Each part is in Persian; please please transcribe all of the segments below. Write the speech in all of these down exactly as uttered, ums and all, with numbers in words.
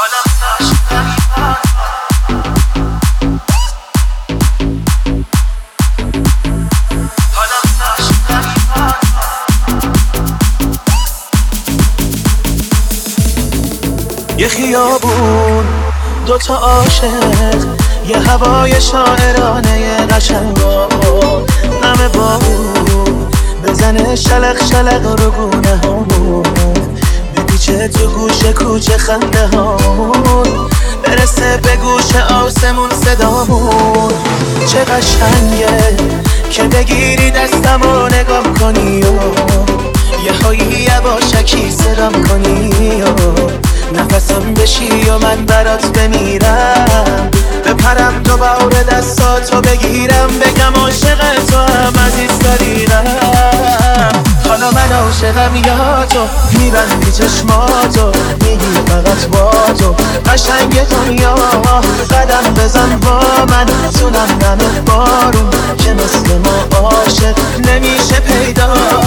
یه خیابون دوتا عاشق، یه هوای شاعرانه قشنگا، نم بارون بزنه شلق شلق رو گونه هامون، بپیچه تو گوشه کوچه خنده هامون، برسه به گوش آسمون صدامون. چه قشنگه که بگیری دستم و نگاه کنی و یه هایی یواشکی صدام کنی و نفسم بشی و من برات بمیرم، بپرم دوباره دستاتو بگیرم، بگم عاشق تو هم عزیز داریرم. حالا من عاشقم یا تو، میبندی چشماتو میگی فقط با تو قشنگ دنیا، قدم بزن با من تو نم نم بارون که مثل ما عاشق نمیشه پیدا.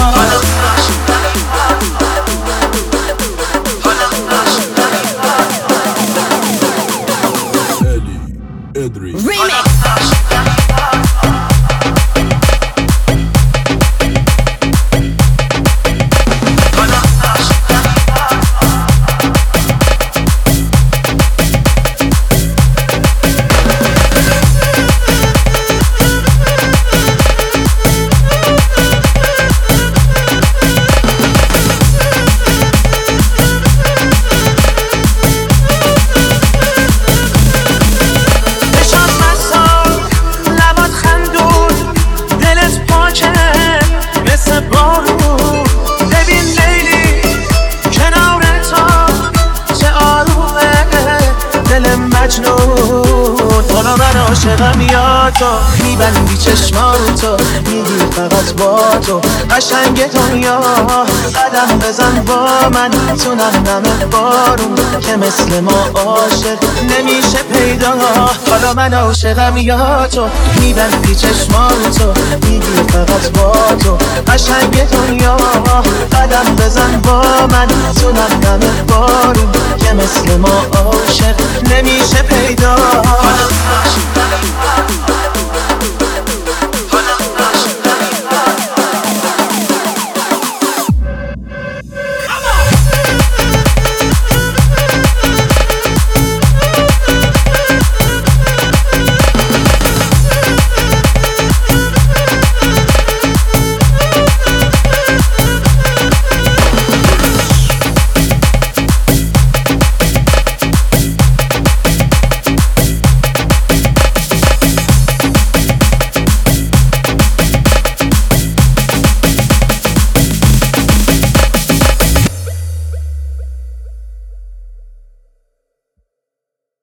Remix. حالا من عاشقم یا تو، میبندی چشماتو میگی فقط با تو قشنگ دنیا، قدم بزن با من تو نم نم بارون که مثل ما عاشق نمیشه پیدا. حالا من عاشقم یا تو، میبندی چشماتو میگی فقط با تو قشنگ دنیا، قدم بزن با من تو نم نم بارون که مثل ما عاشق نمیشه پیدا.